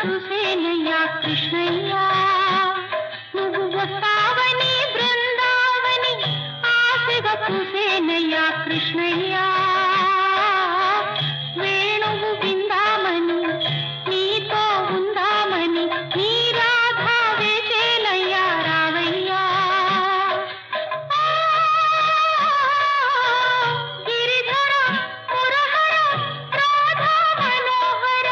చూసేనయ్యా కృష్ణయ్యా, నువ్వు వస్తావని బృందావని ఆశగా చూసేనయ్యా కృష్ణయ్యా. వేణువు విందామని నీతో ఉందామని నీ రాధా వేచేనయ్యా రావయ్యా. గిరిధర మురహర రాధా మనోహర,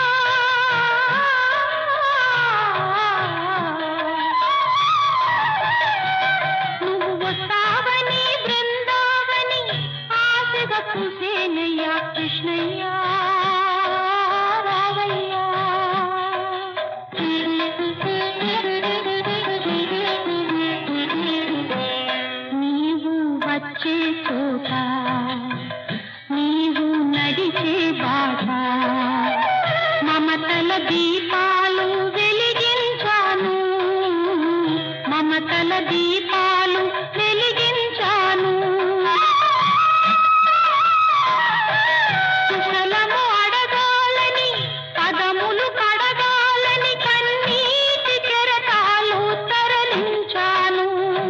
నువ్వు వస్తావని బృందావని ఆశగా చూసేనయ్యా కృష్ణయ్యా రావయ్యా. నీవు వచ్చే చోట నీవు నడిచే బాట మమతల దీపాలు వెలిగించాను, మమతల దీపాలు వెలిగించాను. కుశలము అడగాలని పదములు కడగాలని కన్నీటి కెరటాలు తరలించాను.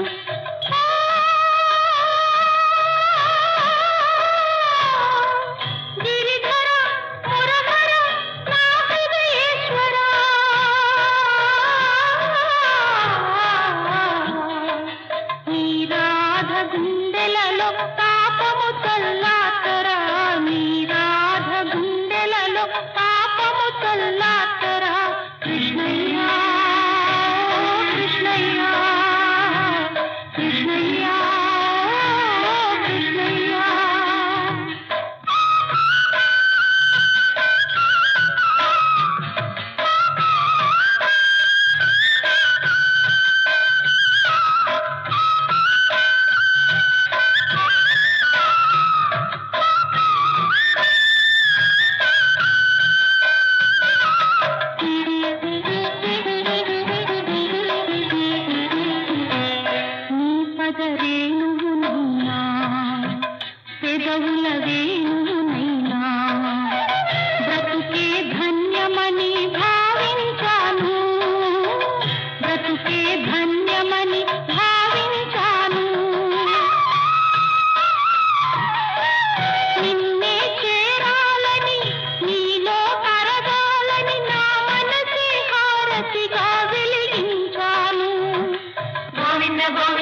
గిరిధర మురహర నా హృదయేశ్వర, నీ రాధ గుండెలలో పాపము చల్లాతరా, నీ రాధ గుండెలలో పాపము చల్లాతరా. కృష్ణయ్యా కృష్ణయ్యా కృష్ణయ్యా కృష్ణయ్యా. నీ పదరేణువునైనా పెదవుల వేణువునైనా బ్రతుకే ధన్యమని భావించాను, బ్రతుకే ధన్యమని భావించాను. నిన్నే చేరాలని నీలో కరగాలని నా మనసే హారతిగా వెలిగించాను. గోవింద గోవింద